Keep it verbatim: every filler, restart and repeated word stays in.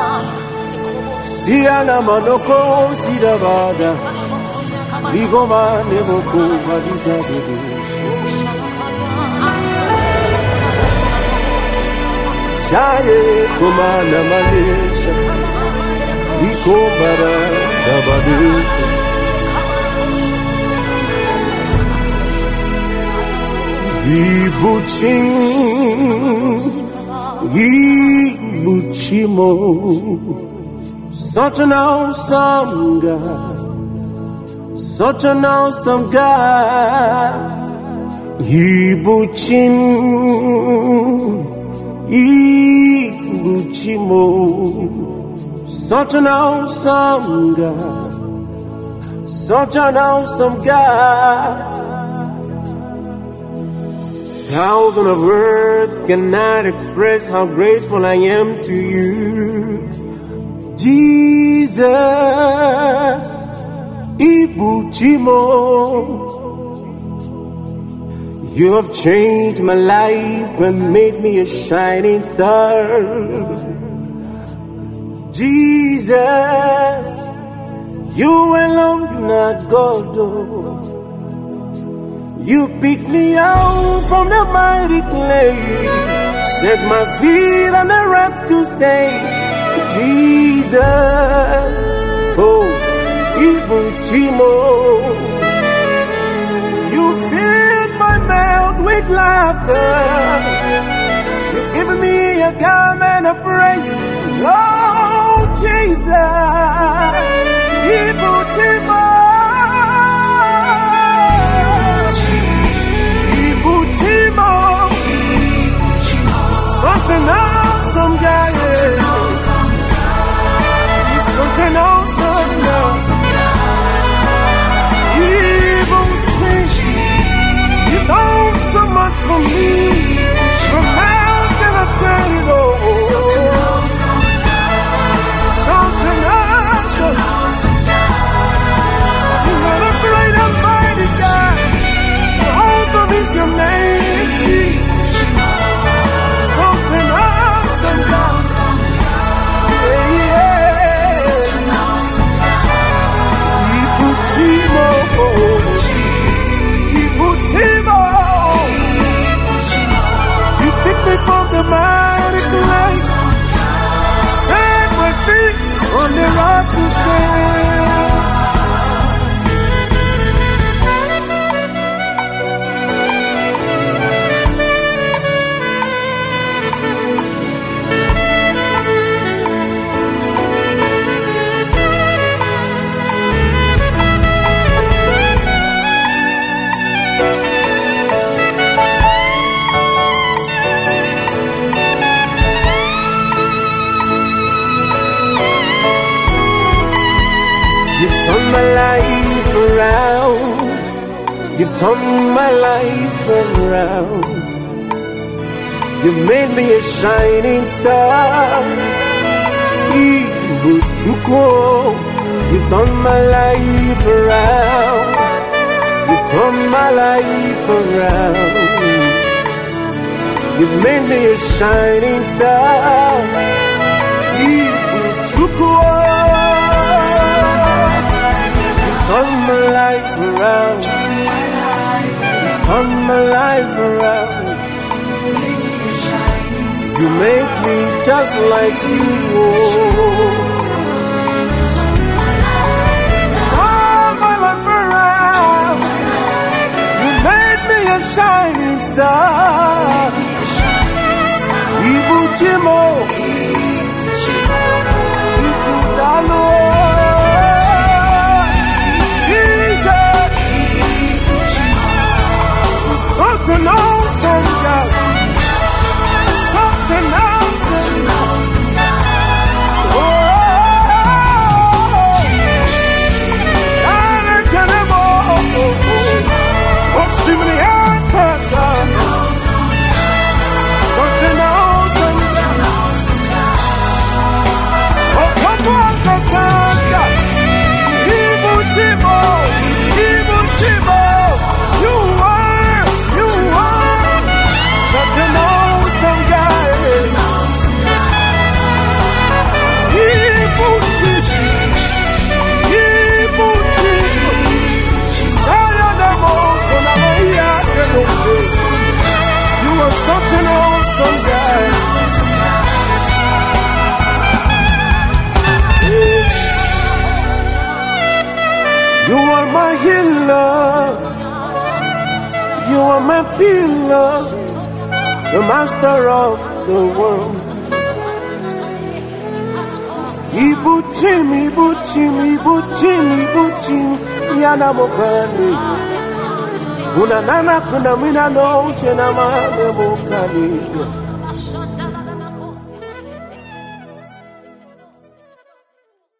Siana manoko sidabada Ligoma nevoko valida bebe Shaye komana malesha Likomara dabadu Ibuching Ibuchimo Such an awesome God, such an awesome God. Ibuchin, Ibuchimo, such an awesome God, such an awesome God. Thousands of words cannot express how grateful I am to you. Jesus, Ibuchimo, you have changed my life and made me a shining star. Jesus, you alone, not God. You picked me out from the mighty clay, set my feet on the ramp to stay. Jesus, oh, Ibuchimo, you filled my mouth with laughter. You've given me a garment of praise. Oh, Jesus, Ibuchimo, Ibuchimo, such an awesome guy. Such an awesome God. Ibuchi, you've done so much for me. From how can I tell it all? Such an awesome God. Such an awesome God. You're a great and mighty God. Awesome is your name, Jesus. Such an awesome God. Yeah, yeah. Ibuchimo, Ibuchimo, you picked me from the mighty clay, set my feet on the rock to stand. You've turned my life around. You've made me a shining star. Ibuchuko, you've turned my life around. You've turned my life around. You've made me a shining star. Ibuchuko, you've turned my life around. Turn my life around. You make me just like you. Turn my life around. You made me a shining star. Ibuchimo, Ibudalo. Such an awesome God. Such an awesome God. Oh, I get him all. Oh, see me the answers. Such an awesome God. Oh, come on, come on, God. Ibuchimo, Ibuchimo, you are. You are my healer. You are my pillar, the master of the world. Ibuchim, ibuchim, ibuchim, ibuchim, yana mokani. Kuna nana kuna mina no shena mane mokani.